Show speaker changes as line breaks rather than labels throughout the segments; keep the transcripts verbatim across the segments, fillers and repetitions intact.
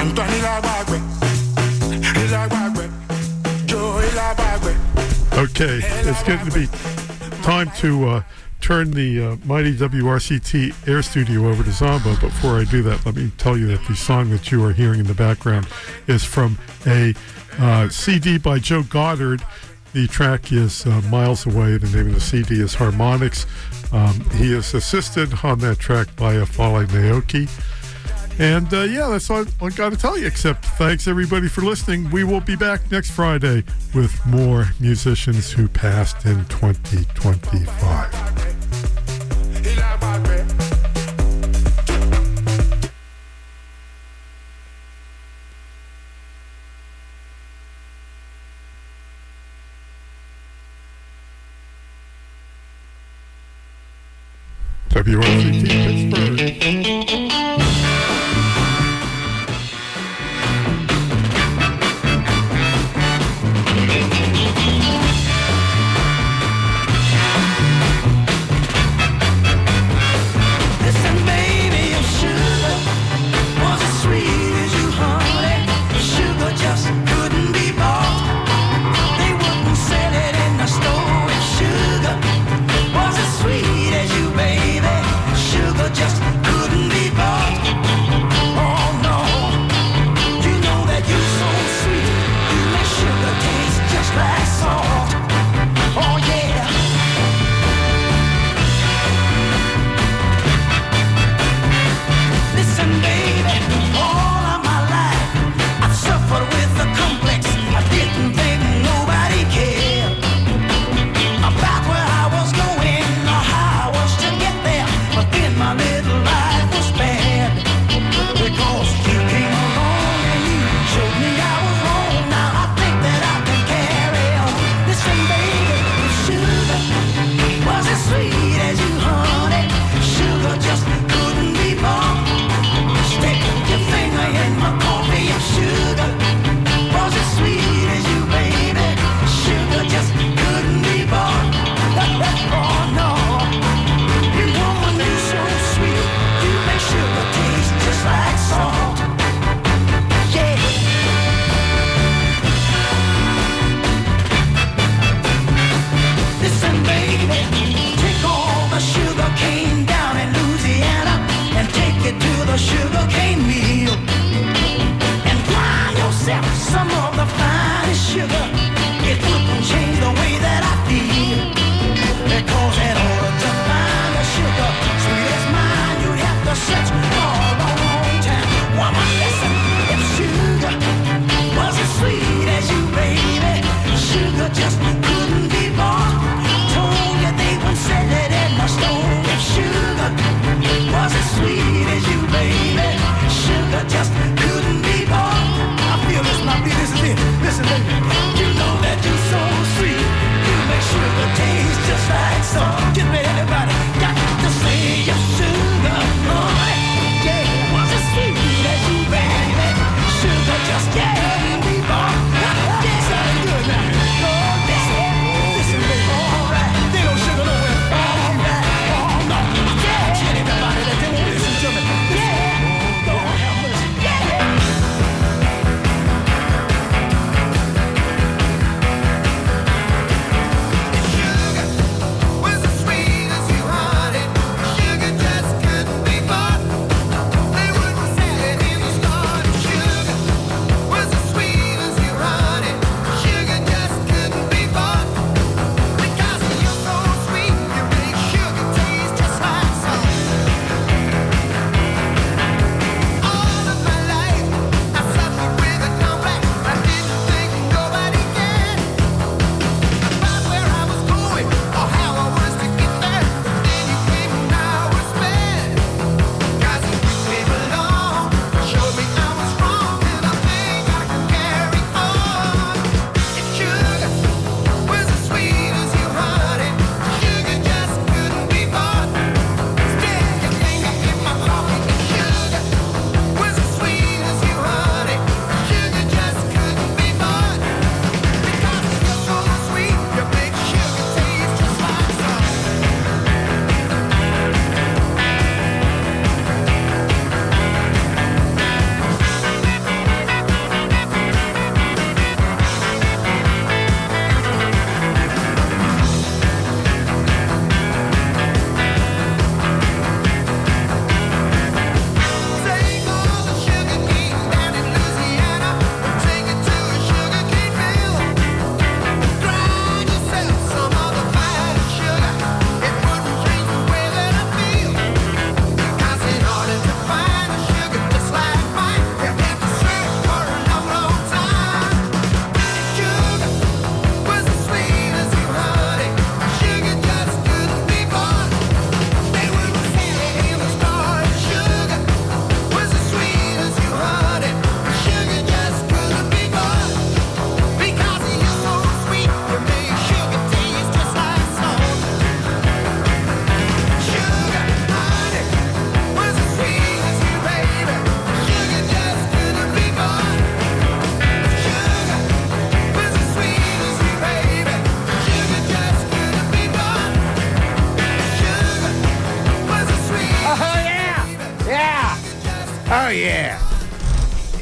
Okay, it's getting to be time to uh, turn the uh, mighty W R C T Air Studio over to Zombo. Before I do that, let me tell you that the song that you are hearing in the background is from a uh, C D by Joe Goddard. The track is uh, Miles Away. The name of the C D is Harmonics. Um, he is assisted on that track by Afale Naoki. And uh, yeah, that's all I got to tell you, except thanks everybody for listening. We will be back next Friday with more musicians who passed in twenty twenty-five. W R C T Pittsburgh.
Just couldn't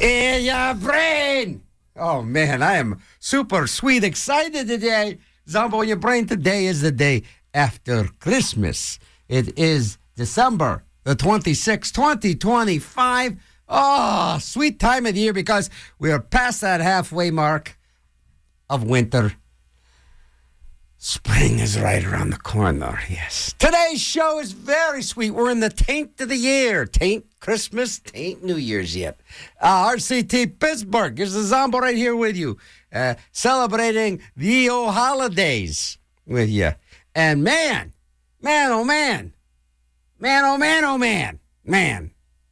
in your brain. Oh, man, I am super sweet excited today. Zombo in your brain. Today is the day after Christmas. It is December the twenty-sixth, twenty twenty-five. Oh, sweet time of the year because we are past that halfway mark of winter. Spring is right around the corner, yes. Today's show is very sweet. We're in the taint of the year. Taint Christmas, taint New Year's yet. Uh, R C T Pittsburgh. Here's the Zombo right here with you. Uh, celebrating the old holidays with you. And man, man, oh man. Man, oh man, oh man. Man.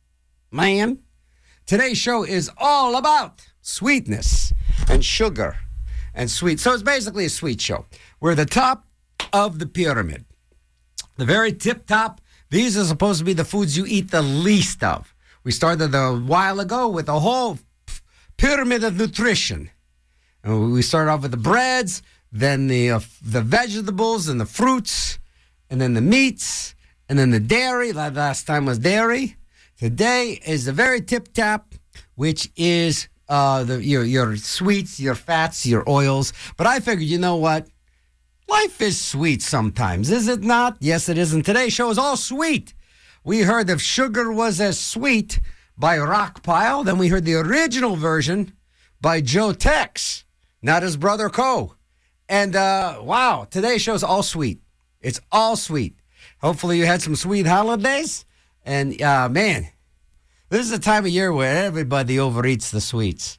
Man. Today's show is all about sweetness and sugar and sweet. So it's basically a sweet show. We're the top of the pyramid. The very tip top. These are supposed to be the foods you eat the least of. We started a while ago with a whole pyramid of nutrition. And we started off with the breads, then the uh, the vegetables and the fruits, and then the meats, and then the dairy. Last time was dairy. Today is the very tip top, which is uh, the your your sweets, your fats, your oils. But I figured, you know what? Life is sweet sometimes, is it not? Yes, it is. And today's show is all sweet. We heard If Sugar Was As Sweet by Rockpile. Then we heard the original version by Joe Tex, not his brother Co. And uh, wow, today's show is all sweet. It's all sweet. Hopefully you had some sweet holidays. And uh, man, this is a time of year where everybody overeats the sweets.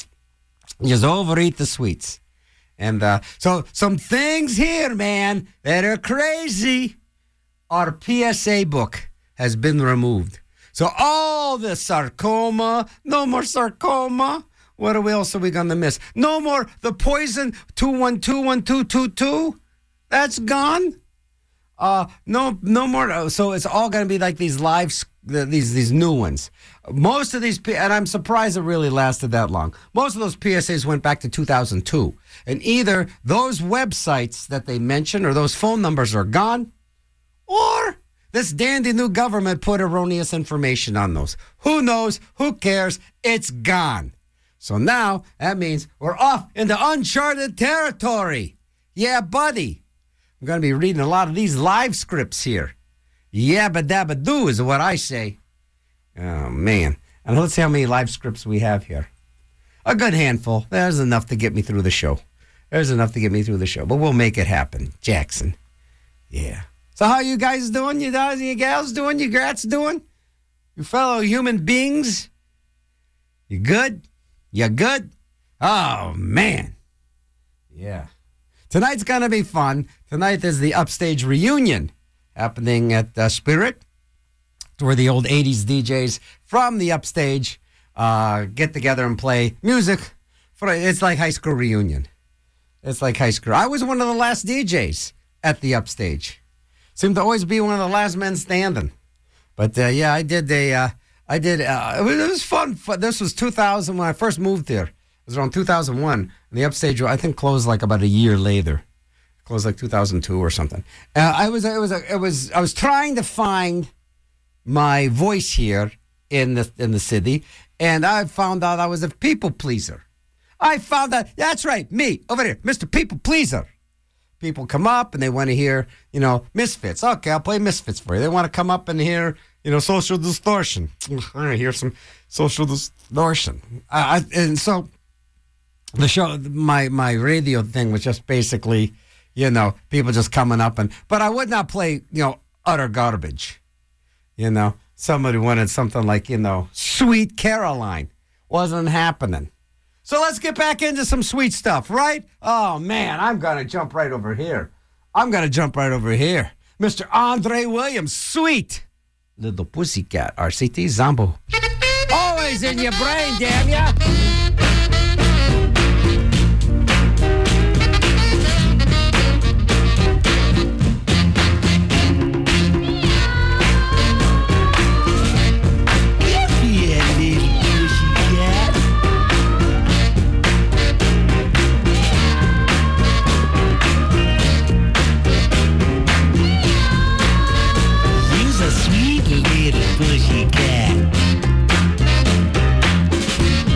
Just overeat the sweets. And uh, so some things here, man, that are crazy. Our P S A book has been removed. So all the sarcoma, no more sarcoma. What are we else are we going to miss? No more the poison two one two one two two two. That's gone. Uh, no, no more. So it's all going to be like these live, these these new ones. Most of these, and I'm surprised it really lasted that long. Most of those P S As went back to two thousand two. And either those websites that they mention or those phone numbers are gone, or this dandy new government put erroneous information on those. Who knows? Who cares? It's gone. So now that means we're off into uncharted territory. Yeah, buddy. I'm going to be reading a lot of these live scripts here. Yabba dabba doo is what I say. Oh, man. And let's see how many live scripts we have here. A good handful. There's enough to get me through the show. There's enough to get me through the show. But we'll make it happen. Jackson. Yeah. So how you guys doing? You guys, you gals doing? You grats doing? You fellow human beings? You good? You good? Oh, man. Yeah. Tonight's going to be fun. Tonight is the Upstage reunion happening at uh, Spirit, where the old eighties D Js from the Upstage uh, get together and play music. For It's like high school reunion. It's like high school. I was one of the last D Js at the Upstage. Seemed to always be one of the last men standing. But, uh, yeah, I did a, uh, I did, uh, it was, it was fun. This was two thousand when I first moved there. It was around two thousand one. And the Upstage, I think, closed like about a year later. Closed like two thousand two or something. Uh, I was, it was, it was, I was trying to find my voice here in the in the city, and I found out I was a people pleaser. I found out, that's right, me, over here, Mister People Pleaser. People come up and they want to hear, you know, Misfits. Okay, I'll play Misfits for you. They want to come up and hear, you know, Social Distortion. I want to hear some Social Distortion. Uh, I, and so the show, my, my radio thing was just basically, you know, people just coming up and, but I would not play, you know, utter garbage. You know, somebody wanted something like, you know, Sweet Caroline. Wasn't happening. So let's get back into some sweet stuff, right? Oh, man, I'm going to jump right over here. I'm going to jump right over here. Mister Andre Williams, Sweet Little Pussycat, R C T Zombo. Always in your brain, damn ya.
Pussycat.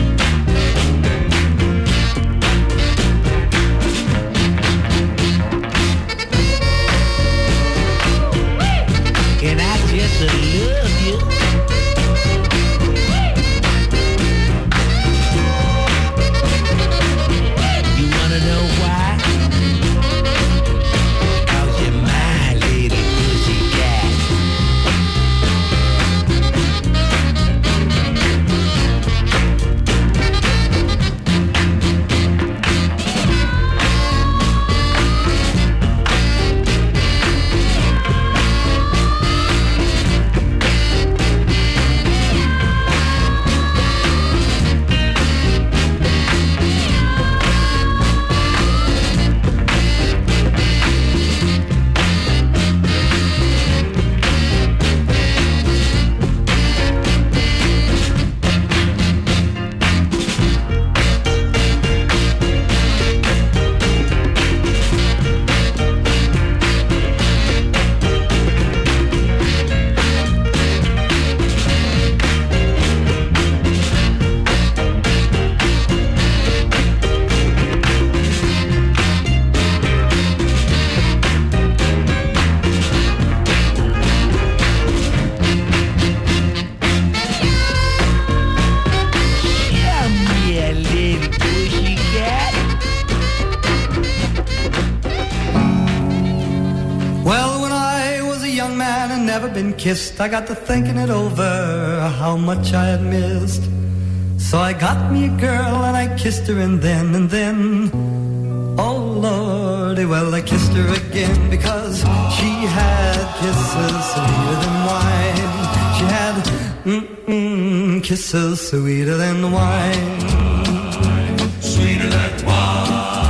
been kissed, I got to thinking it over, how much I had missed. So I got me a girl and I kissed her, and then, and then, oh Lordy, well I kissed her again, because she had kisses sweeter than wine. She had mm-mm, kisses sweeter than wine.
Sweeter than wine.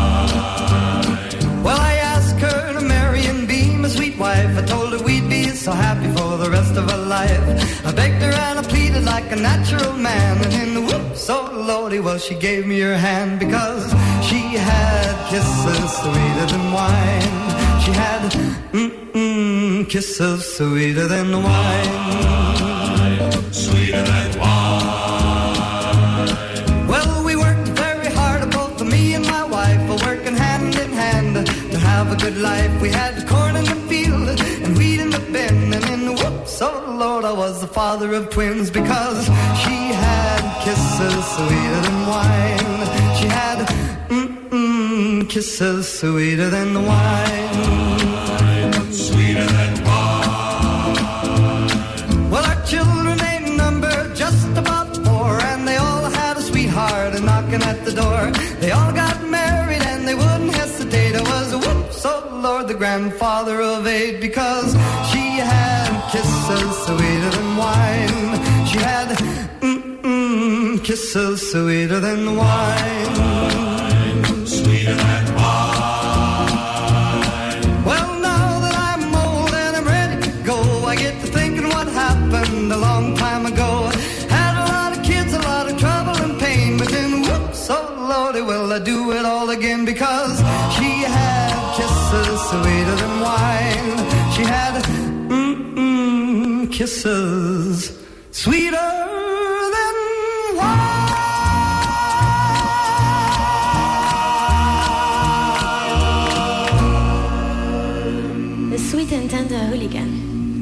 Well, I asked her to marry and be my sweet wife. I told her we'd be so happy for the rest of our life. I begged her and I pleaded like a natural man, and in the whoops, oh Lordy, well she gave me her hand, because she had kisses sweeter than wine. She had mm-mm, kisses sweeter than wine.
Sweeter than wine.
Well, we worked very hard, both me and my wife, working hand in hand to have a good life. We had corn in the field and wheat in the bin, and in the whoops, oh Lord, I was the father of twins, because she had kisses sweeter than wine. She had mm-mm, kisses sweeter than wine.
Sweeter than wine.
Well, our children ain't numbered just about four, and they all had a sweetheart knocking at the door. They all got married and they wouldn't hesitate. I was a whoops, oh Lord, the grandfather of eight, because she had kisses sweeter than wine. She had mm-mm, kisses sweeter than wine.
Sweeter than wine.
Well, now that I'm old and I'm ready to go, I get to thinking what happened a long time ago. Had a lot of kids, a lot of trouble and pain, but then whoops, oh Lordy, will I do it all again, because she had kisses sweeter than wine. She had mm-mm, kisses sweeter than wine.
The Sweet and Tender Hooligan.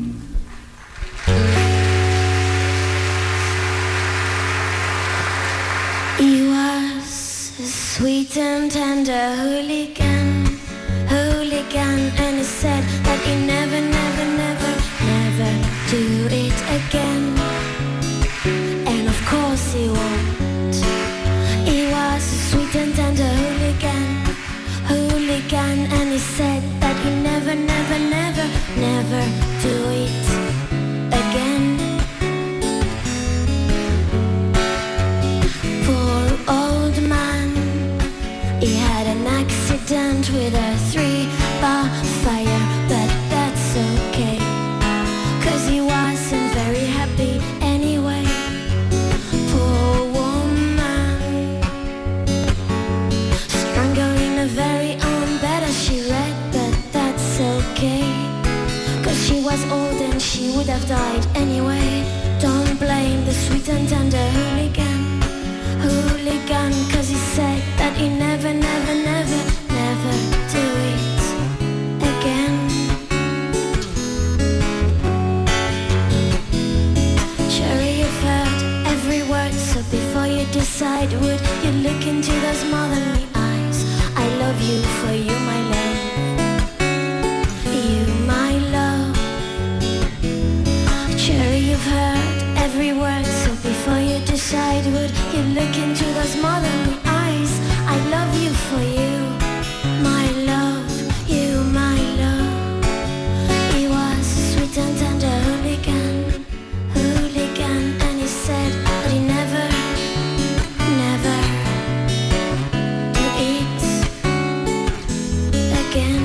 He was a sweet and tender hooligan, hooligan, and he said that he never, never, never, never do it again. And of course he won't. He was a sweet and tender hooligan, hooligan, and he said that he never, never, never, never do it again. Poor old man, he had an accident with a three-bar fire, but that's okay, 'cause he wasn't very happy anyway. Poor woman, struggling a very own bed as she read, but that's okay, 'cause she was old and she would have died anyway. Don't blame the sweet and tender hooligan, hooligan, 'cause he said that he never, never, never, never do it again. Cherry, you've heard every word, so before you decide, would you look into those motherly eyes? I love you for you, my love. You, my love. Cherry, you've heard every word, so before you decide, would you look into those motherly eyes? I love you for you, my love. You, my love. He was a sweet and tender hooligan, hooligan, and he said that he never, never do it again.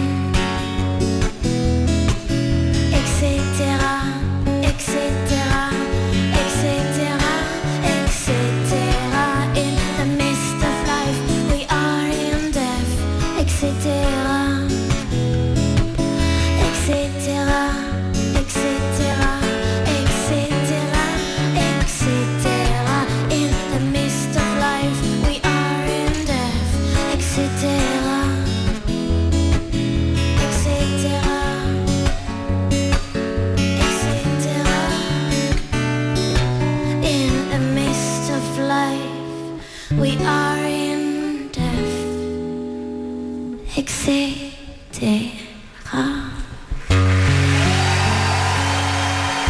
Etc, et cetera, et cetera, et cetera. In the midst of life, we are in death, et cetera, et cetera, et cetera, et cetera, et cetera. In the midst of life, we are in death, et cetera, et cetera. In the midst of life, we are in death, et cetera.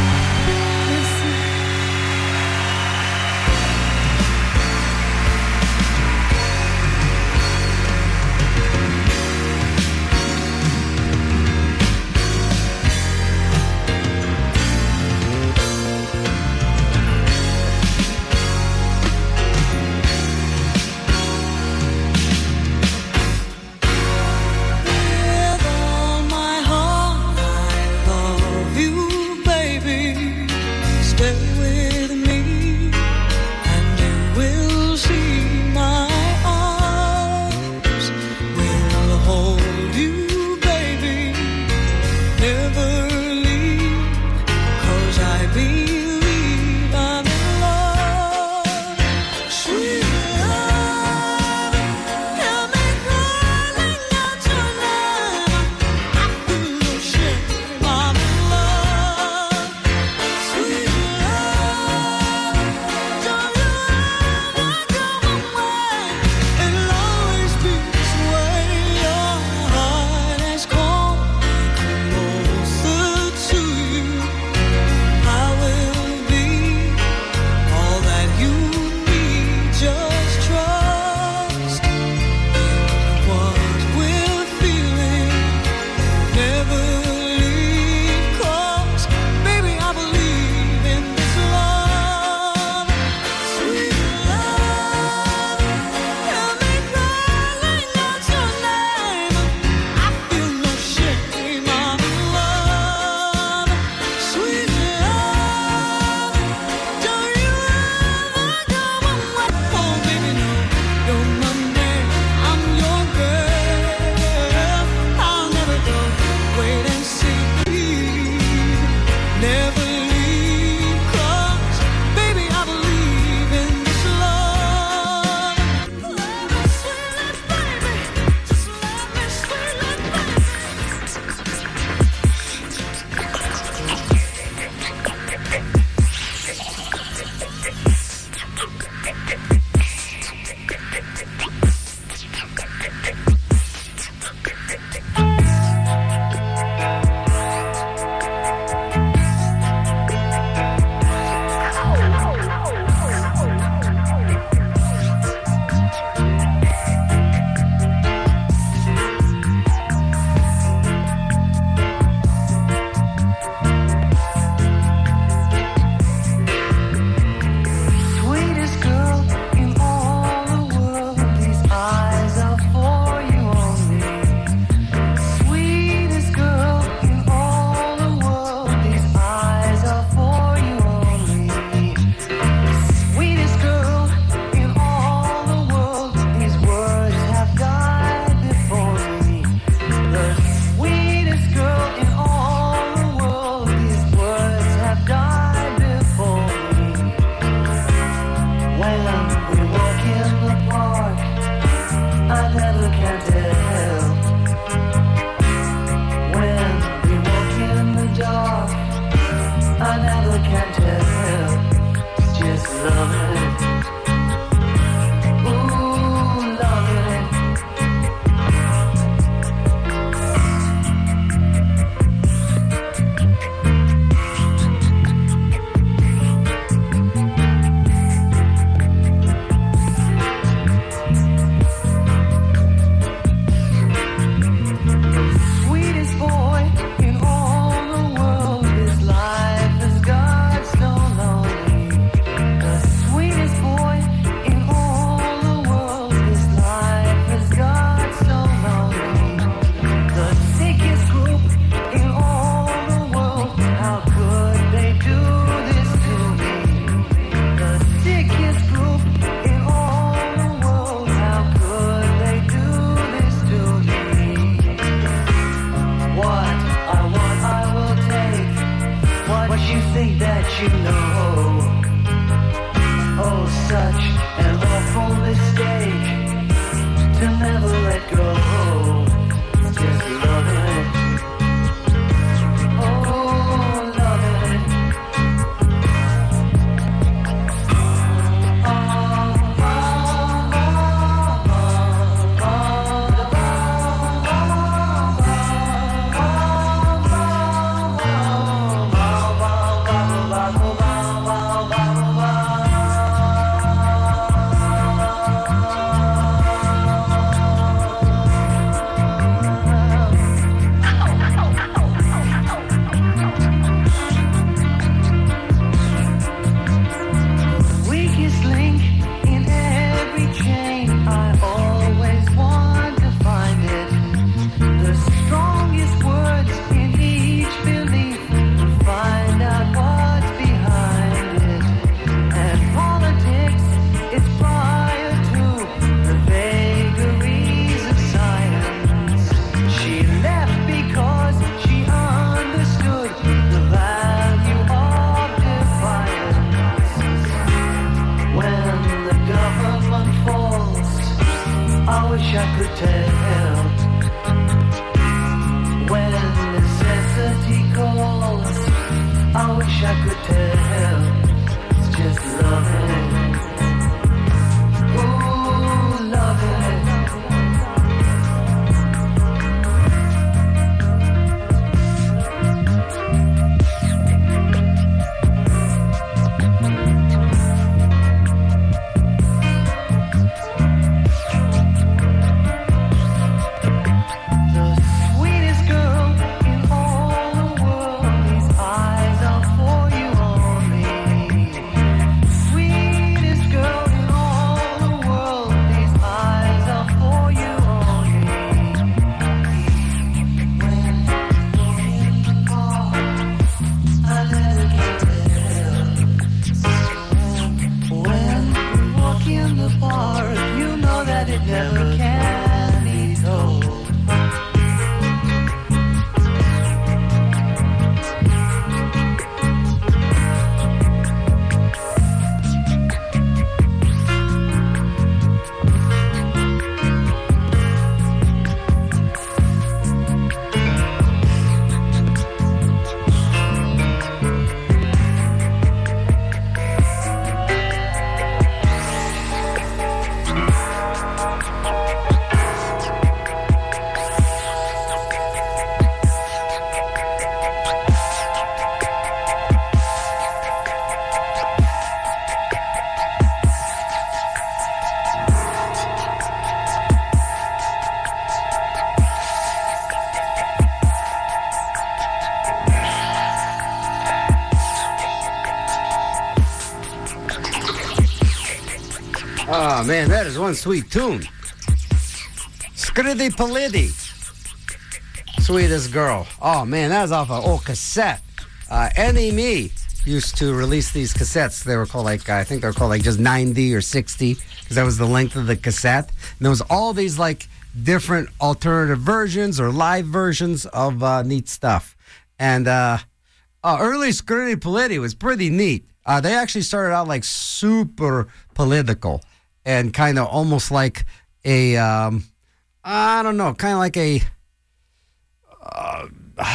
Oh, man, that is one sweet tune. Scritti Politti. Sweetest Girl. Oh, man, that was off an old cassette. Uh, N E M E used to release these cassettes. They were called like, I think they were called like just ninety or sixty, because that was the length of the cassette. And there was all these like different alternative versions or live versions of uh, neat stuff. And uh, uh, early Scritti Politti was pretty neat. Uh, they actually started out like super political and kind of almost like a, um, I don't know, kind of like a uh,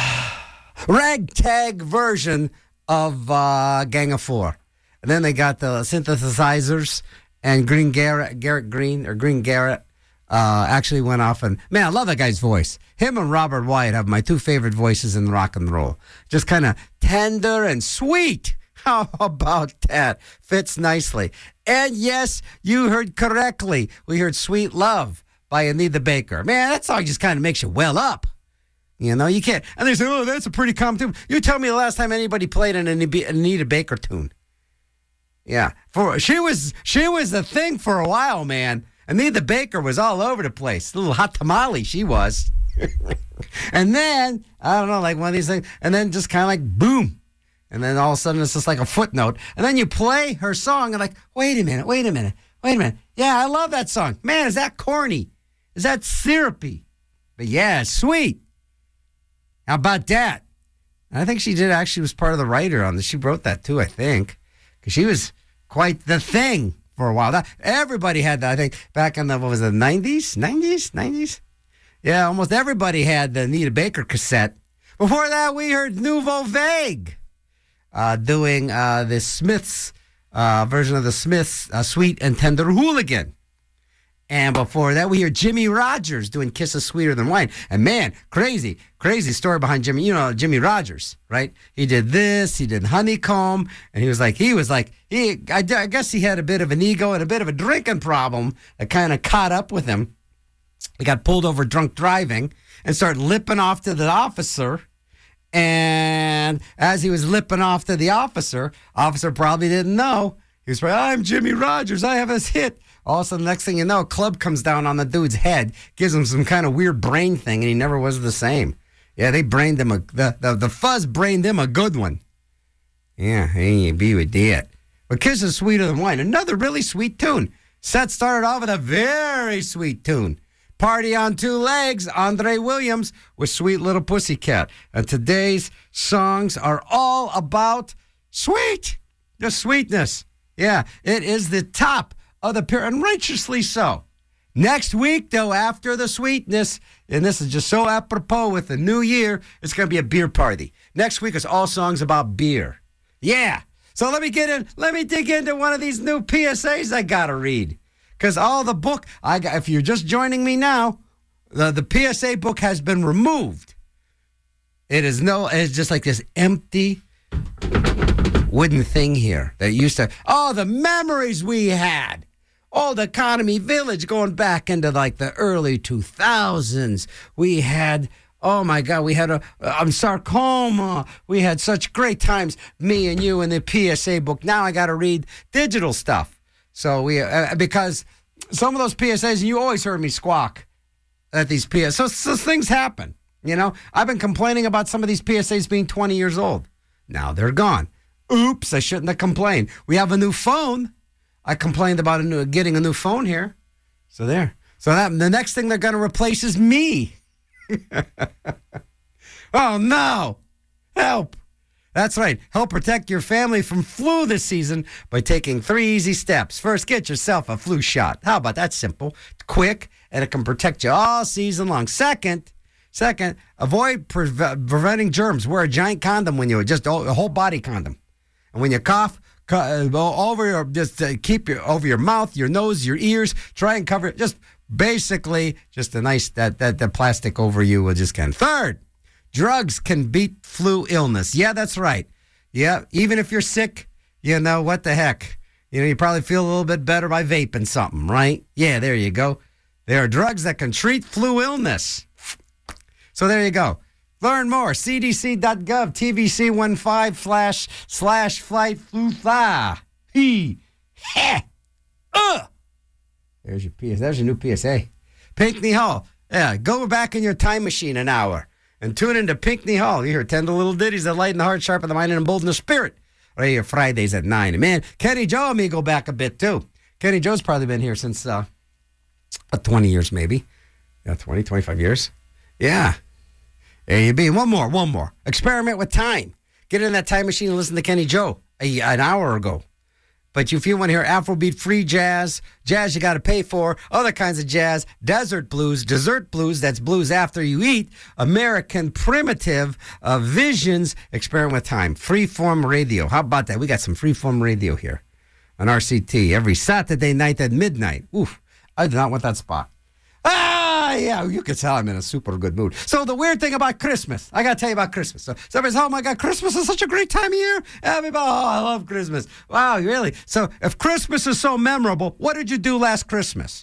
ragtag version of uh, Gang of Four. And then they got the synthesizers, and Green Garrett, Garrett Green, or Green Garrett, uh, actually went off and, man, I love that guy's voice. Him and Robert Wyatt have my two favorite voices in rock and roll. Just kind of tender and sweet. How about that? Fits nicely. And yes, you heard correctly. We heard Sweet Love by Anita Baker. Man, that song just kind of makes you well up. You know, you can't. And they say, oh, that's a pretty common tune. You tell me the last time anybody played an Anita Baker tune. Yeah. For she was she was the thing for a while, man. Anita Baker was all over the place. A little hot tamale, she was. And then, I don't know, like one of these things, and then just kind of like, boom. And then all of a sudden it's just like a footnote. And then you play her song and like, wait a minute, wait a minute, wait a minute. Yeah, I love that song. Man, is that corny? Is that syrupy? But yeah, it's sweet. How about that? I think she did actually was part of the writer on this. She wrote that too, I think. Because she was quite the thing for a while. That, everybody had that, I think, back in the, what was it, nineties? nineties? nineties? Yeah, almost everybody had the Anita Baker cassette. Before that, we heard Nouveau Vague uh, doing uh, the Smiths uh, version of the Smiths, uh, Sweet and Tender Hooligan. And before that, we heard Jimmy Rogers doing Kisses Sweeter Than Wine. And man, crazy, crazy story behind Jimmy. You know, Jimmy Rogers, right? He did this, he did Honeycomb, and he was like, he was like, he. I, I guess he had a bit of an ego and a bit of a drinking problem that kind of caught up with him. He got pulled over drunk driving and started lipping off to the officer. And as he was lipping off to the officer, officer probably didn't know. He was like, I'm Jimmy Rogers, I have this hit. All of a sudden, next thing you know, a club comes down on the dude's head, gives him some kind of weird brain thing, and he never was the same. Yeah, they brained him, a, the, the, the fuzz brained him a good one. Yeah, he be with that. But Kisses Sweeter Than Wine, another really sweet tune. Set started off with a very sweet tune. Party on Two Legs, Andre Williams with Sweet Little Pussycat. And today's songs are all about sweet, the sweetness. Yeah, it is the top of the pair, and righteously so. Next week, though, after the sweetness, and this is just so apropos with the new year, it's going to be a beer party. Next week is all songs about beer. Yeah. So let me get in, let me dig into one of these new P S As I got to read. Because all the book, I got, if you're just joining me now, the, the P S A book has been removed. It is no, it's just like this empty wooden thing here that used to, oh, the memories we had. Old Economy Village going back into like the early two thousands. We had, oh my God, we had a um, sarcoma. We had such great times, me and you in the P S A book. Now I got to read digital stuff. So we, uh, because some of those P S As, and you always heard me squawk at these P S As. So, so things happen, you know. I've been complaining about some of these P S As being twenty years old. Now they're gone. Oops, I shouldn't have complained. We have a new phone. I complained about a new, getting a new phone here. So there. So that the next thing they're going to replace is me. Oh, no. Help. That's right. Help protect your family from flu this season by taking three easy steps. First, get yourself a flu shot. How about that? Simple, quick, and it can protect you all season long. Second, second, avoid pre- preventing germs. Wear a giant condom when you, just a whole body condom. And when you cough, over your, just uh, keep your over your mouth, your nose, your ears. Try and cover it. Just basically, just a nice that that the plastic over you will just can. Third, drugs can beat flu illness. Yeah, that's right. Yeah, even if you're sick, you know what the heck. You know you probably feel a little bit better by vaping something, right? Yeah, there you go. There are drugs that can treat flu illness. So there you go. Learn more, C D C dot gov, T V C fifteen slash slash flight flu tha. He, he, uh. There's your P S. There's your new P S A. Pinckney Hall. Yeah, go back in your time machine an hour and tune into Pinckney Hall. You hear tender little ditties that lighten the heart, sharpen the mind, and embolden the spirit. Right here, Fridays at nine. And man, Kenny Joe and me go back a bit too. Kenny Joe's probably been here since uh, twenty years, maybe. Yeah, twenty, twenty-five years. Yeah. There you be. One more, one more. Experiment with time. Get in that time machine and listen to Kenny Joe a, an hour ago. But if you want to hear Afrobeat, free jazz, jazz you got to pay for, other kinds of jazz, desert blues, dessert blues, that's blues after you eat, American primitive uh, visions, experiment with time. Freeform radio. How about that? We got some freeform radio here on R C T every Saturday night at midnight. Oof, I do not want that spot. Ah, yeah, you can tell I'm in a super good mood. So the weird thing about Christmas, I got to tell you about Christmas. So somebody says, oh my God, Christmas is such a great time of year. Everybody, oh, I love Christmas. Wow, really? So if Christmas is so memorable, what did you do last Christmas?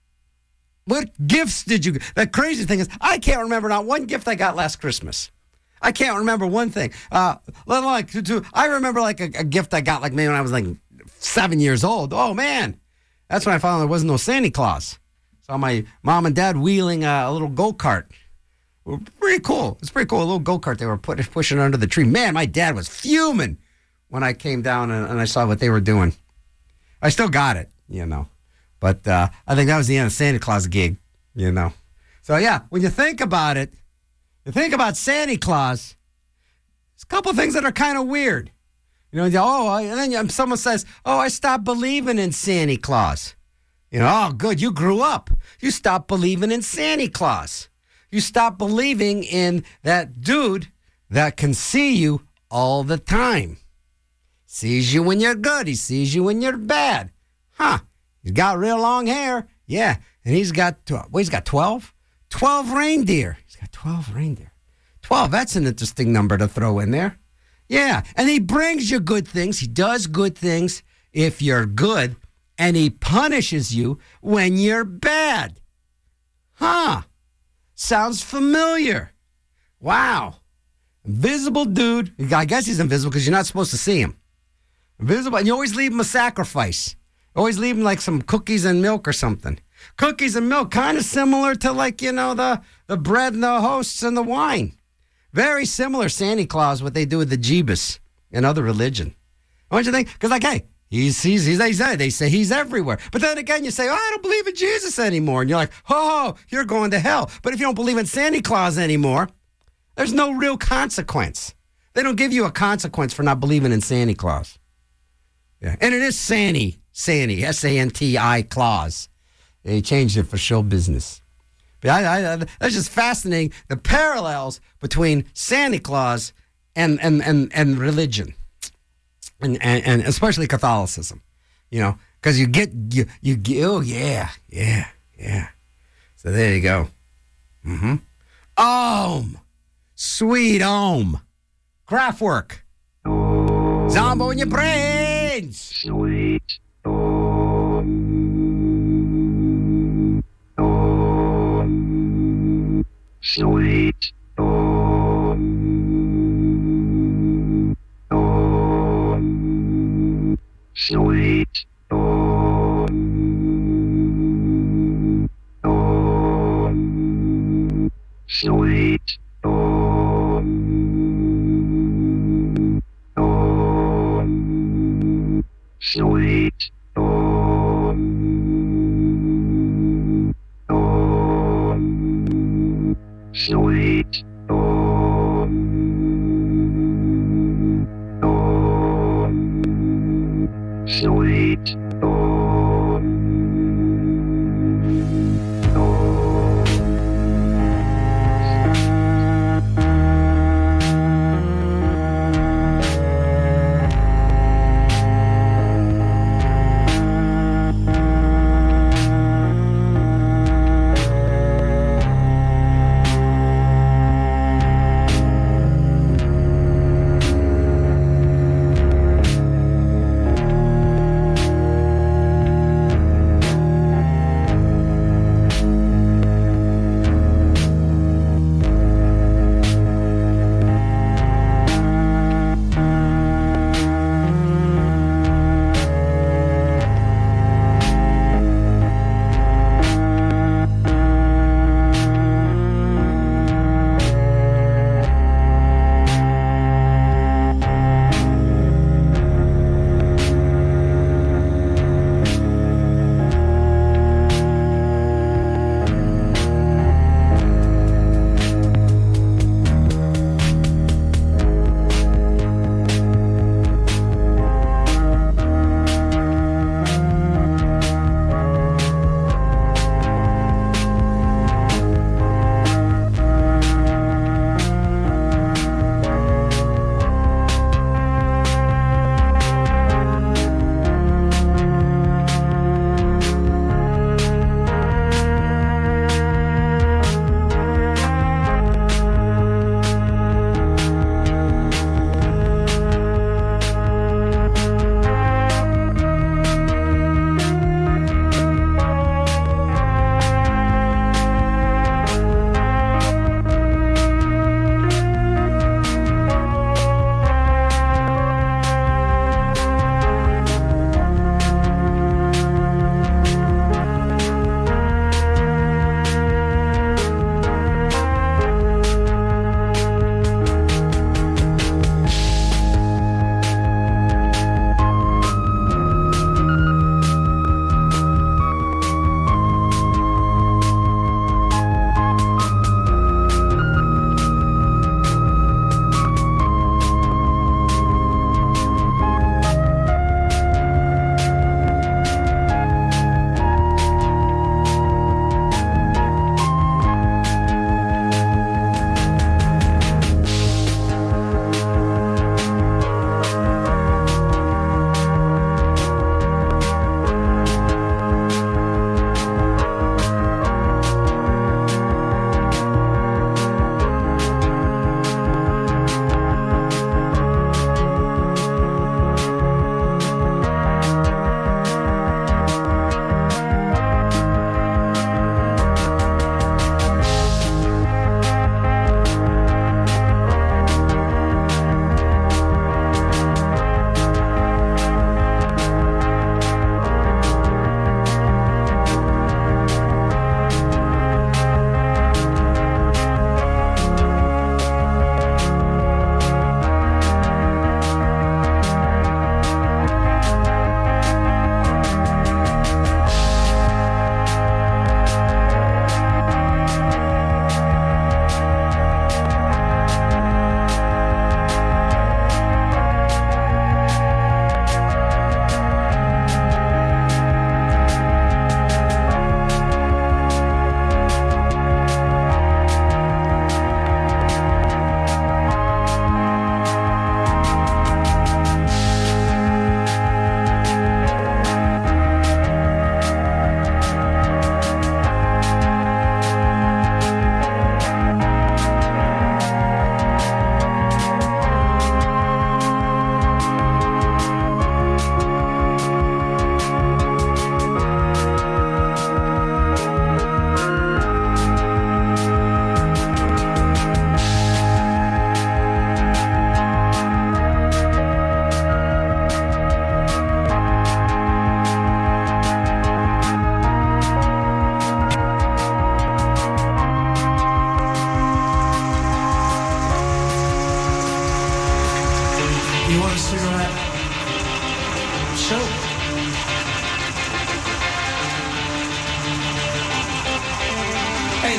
What gifts did you, the crazy thing is, I can't remember not one gift I got last Christmas. I can't remember one thing. Uh, let alone, like, to, I remember like a, a gift I got like maybe when I was like seven years old. Oh man, that's when I found there wasn't no Santa Claus. Saw my mom and dad wheeling a, a little go-kart. Pretty cool. It's pretty cool. A little go-kart they were put, pushing under the tree. Man, my dad was fuming when I came down and, and I saw what they were doing. I still got it, you know. But uh, I think that was the end of Santa Claus gig, you know. So, yeah, when you think about it, you think about Santa Claus, there's a couple things that are kind of weird. You know, oh, and then someone says, oh, I stopped believing in Santa Claus. You know, oh, good, you grew up. You stopped believing in Santa Claus. You stopped believing in that dude that can see you all the time. Sees you when you're good. He sees you when you're bad. Huh. He's got real long hair. Yeah. And he's got, well, he's got twelve? twelve reindeer. He's got twelve reindeer. twelve, that's an interesting number to throw in there. Yeah. And he brings you good things. He does good things if you're good. And he punishes you when you're bad. Huh. Sounds familiar. Wow. Invisible dude. I guess he's invisible because you're not supposed to see him. Invisible. And you always leave him a sacrifice. Always leave him like some cookies and milk or something. Cookies and milk, kind of similar to like, you know, the, the bread and the hosts and the wine. Very similar, Santa Claus, what they do with the Jeebus and other religion. Don't you think? Because like, hey, He's, he's, he's, they say, they say he's everywhere. But then again, you say, oh, I don't believe in Jesus anymore. And you're like, oh, you're going to hell. But if you don't believe in Santa Claus anymore, there's no real consequence. They don't give you a consequence for not believing in Santa Claus. Yeah. And it is Santy, Santy, S A N T I Claus. They changed it for show business. But I, I, that's just fascinating, the parallels between Santa Claus and, and, and, and religion. And, and and especially Catholicism, you know, because you get, you, you get, oh, yeah, yeah, yeah. So there you go. Mm-hmm. Om. Sweet Om. Kraftwerk. Zombo in your brains.
Sweet Om. Om. Sweet Om. Om. Sweet Om. Om. Sweet Om. Om. Sweet Om. Om. Sweet Om. Om. Sweet Om.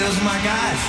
those are my guys.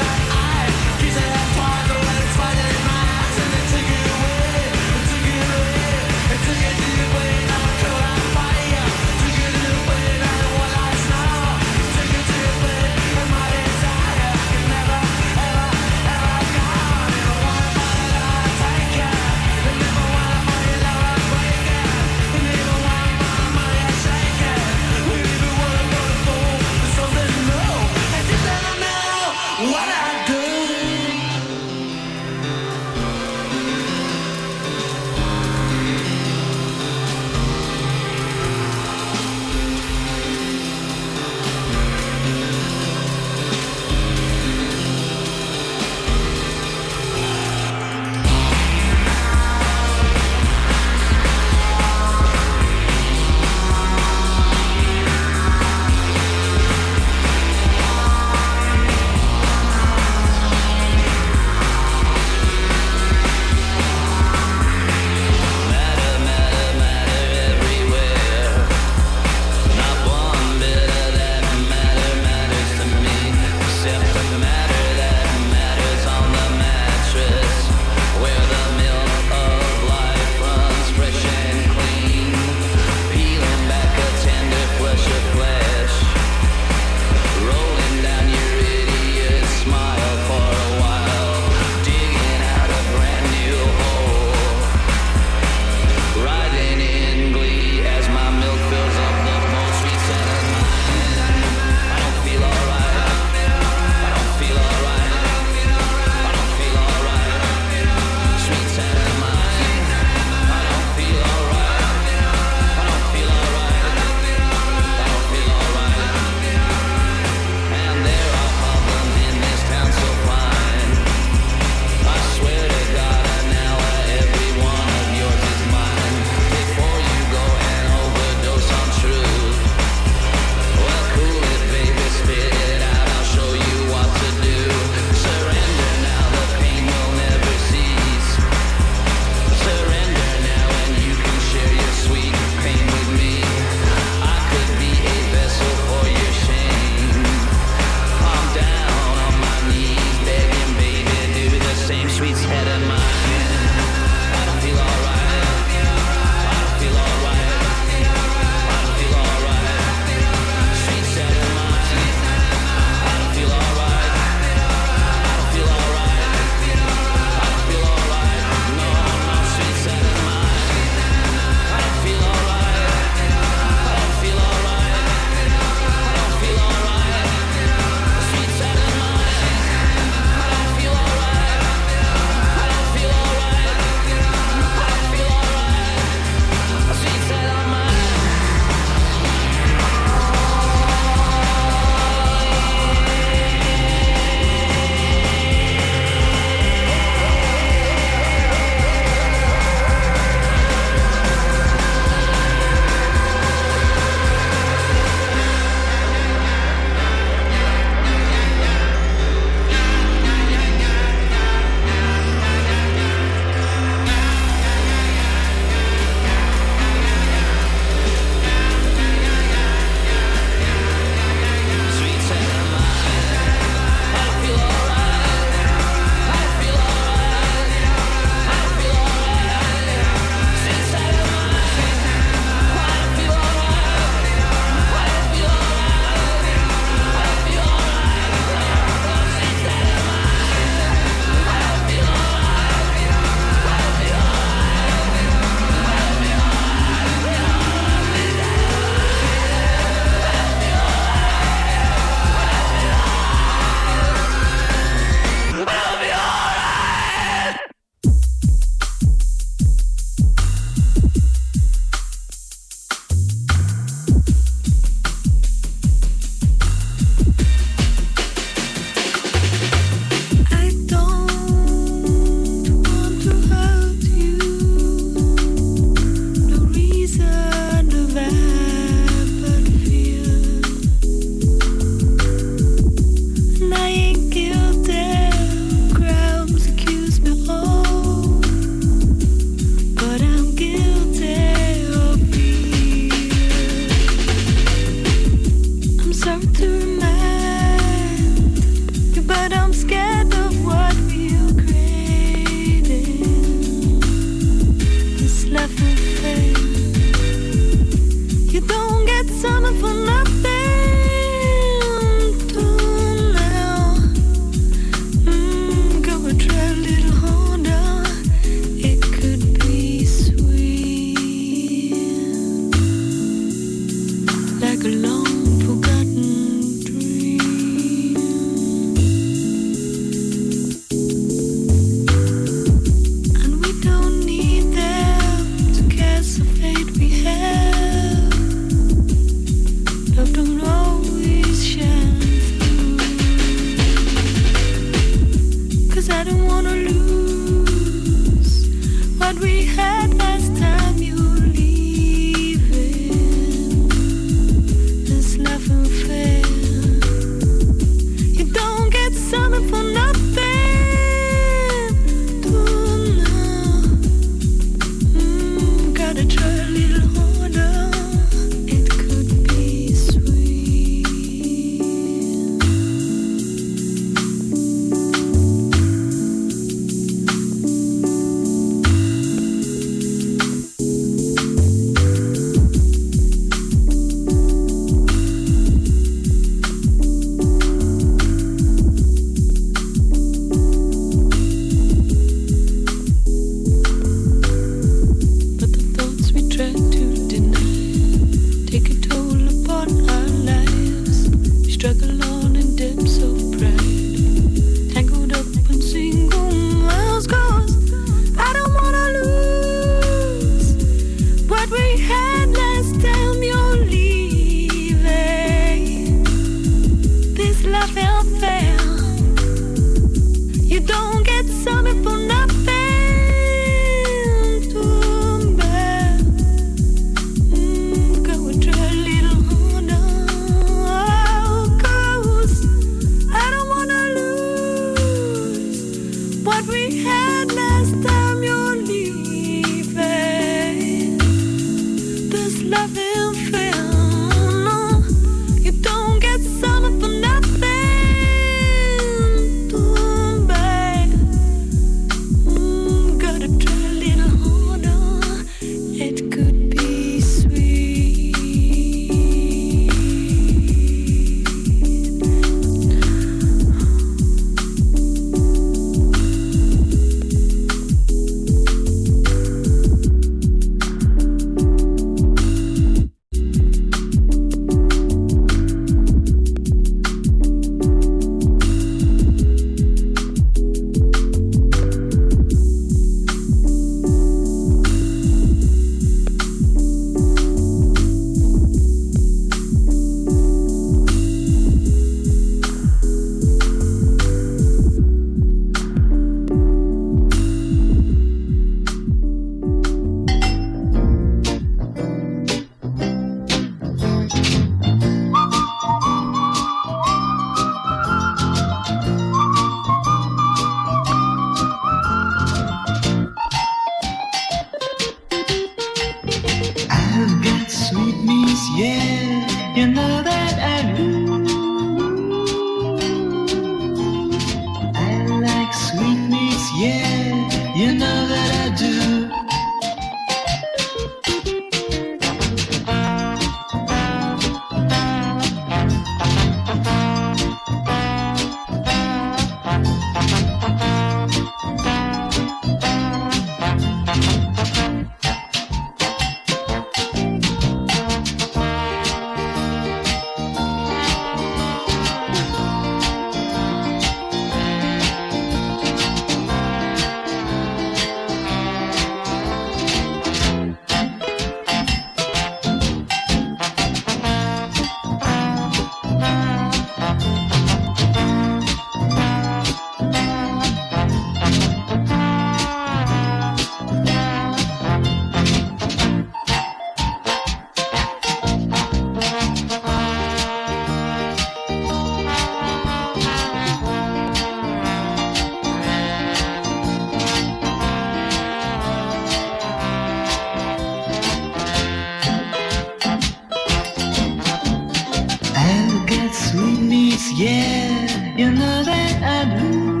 I've got sweet meats, yeah, you know that I do.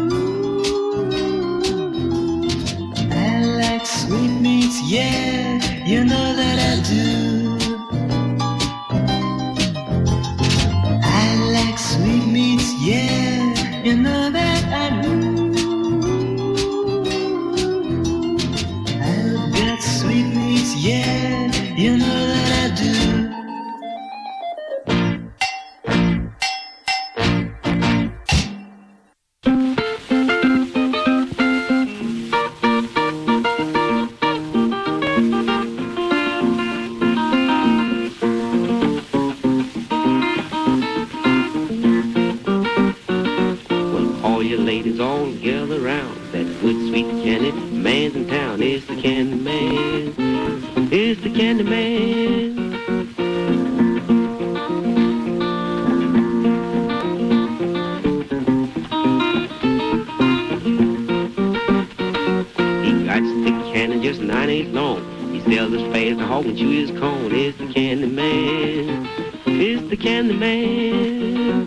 I like sweet meats, yeah, you know that I do. I like sweet meats, yeah, you know that I do. I've got sweet meats, yeah, you know that I do.
All you ladies all gather round. That good sweet candy man's in town. It's the candy man. It's the candy man. He got stick candy just nine eighths long. He sells as fast as a hog and chew his cone. It's the candy man. It's the candy man.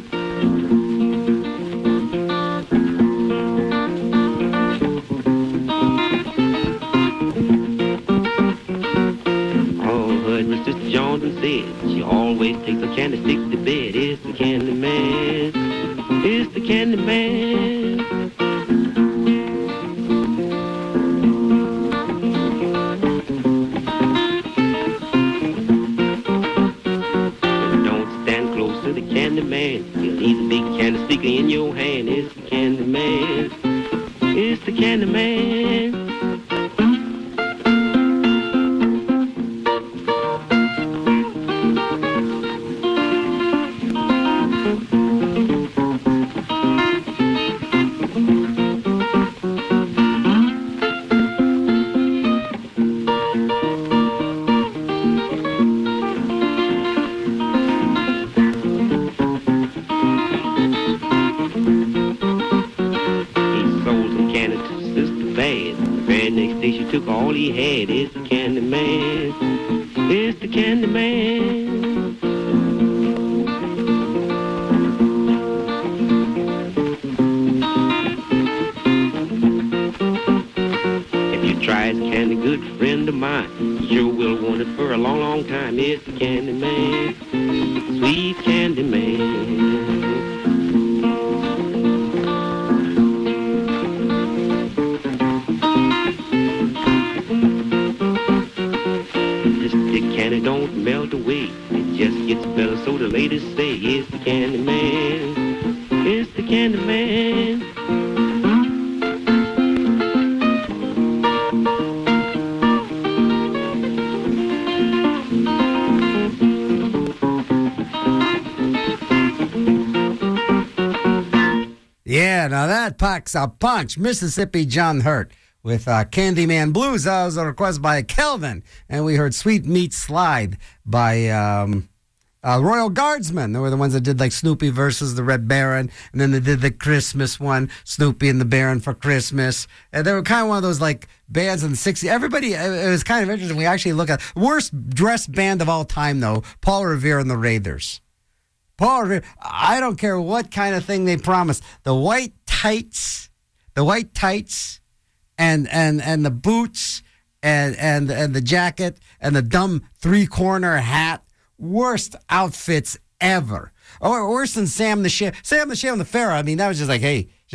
Sister Johnson said she always takes a candy stick to bed. It's the candy man. It's the candy man. Don't stand close to the candy man. He'll leave a big candy sticker in your hand. It's the candy man. It's the candy man. Took all he had. It's the candy man. It's the candy man. If you try his candy, good friend of mine, you sure will want it for a long, long time. It's the candy man. Sweet candy man. Candy don't melt away. It just gets better, so the ladies say it's the candy man. It's the candy man.
Yeah, now that packs a punch. Mississippi John Hurt with uh, Candyman Blues. That was a request by Kelvin. And we heard Sweet Meat Slide by um, uh, Royal Guardsmen. They were the ones that did like Snoopy versus the Red Baron. And then they did the Christmas one, Snoopy and the Baron for Christmas. And they were kind of one of those like bands in the sixties. Everybody, it was kind of interesting. We actually look at worst dressed band of all time, though, Paul Revere and the Raiders. Paul Revere, I don't care what kind of thing they promise. The white tights, the white tights, and and and the boots, and and and the jacket, and the dumb three corner hat. Worst outfits ever. Or worse than Sam the Sham. Sam the Sham the Pharaoh. I mean, that was just like, hey,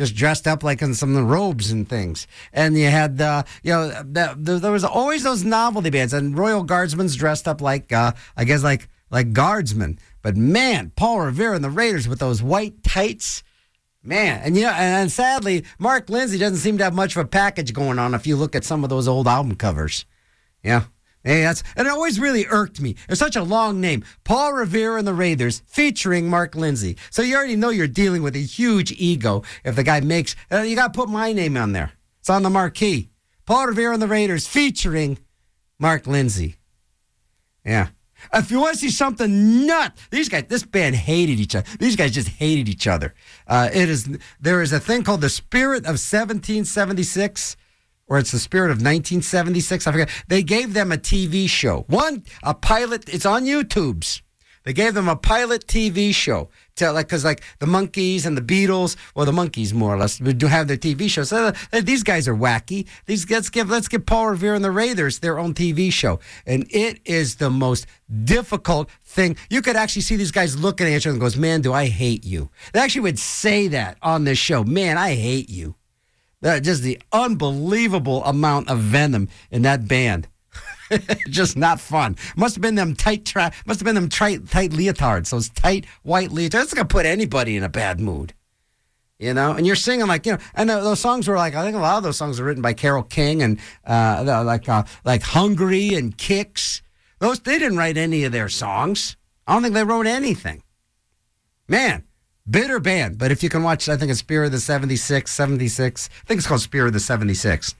just dressed up like in some of the robes and things. And you had, uh, you know, the, the, there was always those novelty bands, and Royal Guardsmen's dressed up like, uh, I guess, like like guardsmen. But man, Paul Revere and the Raiders with those white tights. Man, and you know, and, and sadly, Mark Lindsay doesn't seem to have much of a package going on if you look at some of those old album covers. Yeah. Hey, that's, and it always really irked me. It's such a long name. Paul Revere and the Raiders featuring Mark Lindsay. So you already know you're dealing with a huge ego if the guy makes, uh, you got to put my name on there. It's on the marquee. Paul Revere and the Raiders featuring Mark Lindsay. Yeah. If you want to see something nut, these guys, this band hated each other. These guys just hated each other. Uh, it is, there is a thing called the Spirit of seventeen seventy-six, or it's the Spirit of nineteen seventy-six. I forget. They gave them a T V show. One, a pilot. It's on YouTube's. They gave them a pilot T V show. To, like, because like the Monkees and the Beatles, well, the Monkees more or less do have their T V shows. So uh, these guys are wacky. These let's give let's give Paul Revere and the Raiders their own T V show, and it is the most difficult thing. You could actually see these guys looking at each other and goes, "Man, do I hate you?" They actually would say that on this show. "Man, I hate you." Uh, just the unbelievable amount of venom in that band. Just not fun. Must have been them tight, tra- must have been them tight, tight leotards. Those tight white leotards. That's gonna put anybody in a bad mood, you know. And you're singing like, you know, and uh, those songs were like, I think a lot of those songs were written by Carole King and uh, like uh, like Hungry and Kicks. Those they didn't write any of their songs. I don't think they wrote anything. Man. Bitter band, but if you can watch, I think it's Spirit of the seventy-six, seventy-six. I think it's called Spirit of the seventy-six.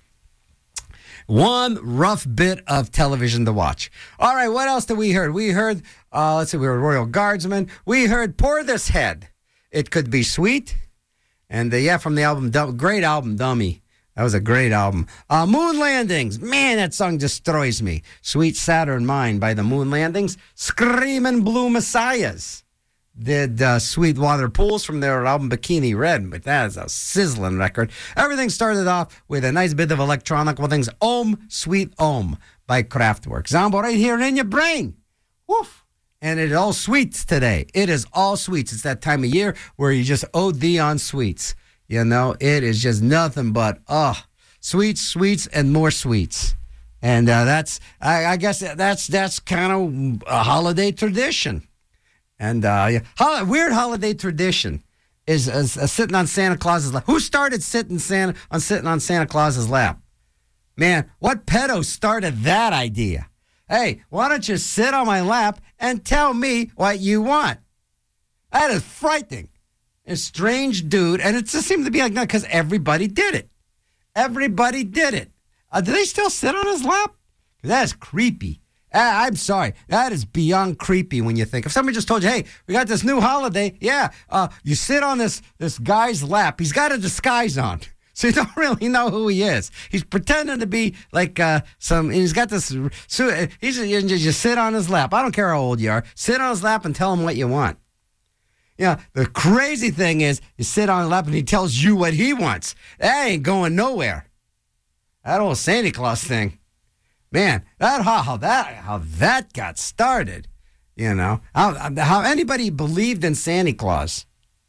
One rough bit of television to watch. All right, what else did we heard? We heard, uh, let's see, we heard Royal Guardsmen. We heard Pour This Head. It Could Be Sweet. And uh, yeah, from the album, Dum- great album, Dummy. That was a great album. Uh, Moon Landings. Man, that song destroys me. Sweet Saturn Mine by the Moon Landings. Screamin' Blue Messiahs did uh, Sweetwater Pools from their album Bikini Red, but that is a sizzling record. Everything started off with a nice bit of electronic things. Om, Sweet Om by Kraftwerk. Zombo right here in your brain. Woof. And it all sweets today. It is all sweets. It's that time of year where you just O D on sweets. You know, it is just nothing but, oh, sweets, sweets, and more sweets. And uh, that's, I, I guess that's that's kind of a holiday tradition. And uh, yeah, Hol- weird holiday tradition is, is uh, sitting on Santa Claus's lap. Who started sitting Santa on sitting on Santa Claus's lap? Man, what pedo started that idea? Hey, why don't you sit on my lap and tell me what you want? That is frightening. A strange dude, and it just seemed to be like that because everybody did it. Everybody did it. Uh, do they still sit on his lap? That's creepy. Uh, I'm sorry. That is beyond creepy when you think. If somebody just told you, hey, we got this new holiday. Yeah, uh, you sit on this, this guy's lap. He's got a disguise on. So you don't really know who he is. He's pretending to be like uh, some, he's got this, so he's you just sit on his lap. I don't care how old you are. Sit on his lap and tell him what you want. Yeah, the crazy thing is, you sit on his lap and he tells you what he wants. That ain't going nowhere. That old Santa Claus thing. Man, that how, how that how that got started, you know, how how anybody believed in Santa Claus.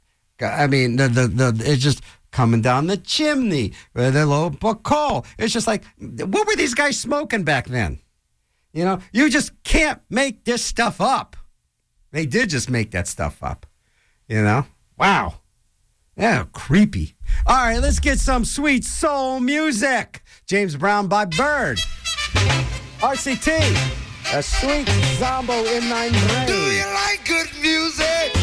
I mean, the the, the it's just coming down the chimney with a little coal. It's just like, what were these guys smoking back then? You know, you just can't make this stuff up. They did just make that stuff up. You know, wow, yeah, creepy. All right, let's get some sweet soul music. James Brown by Bird. R C T, a sweet Zombo in my brain.
Do you like good music?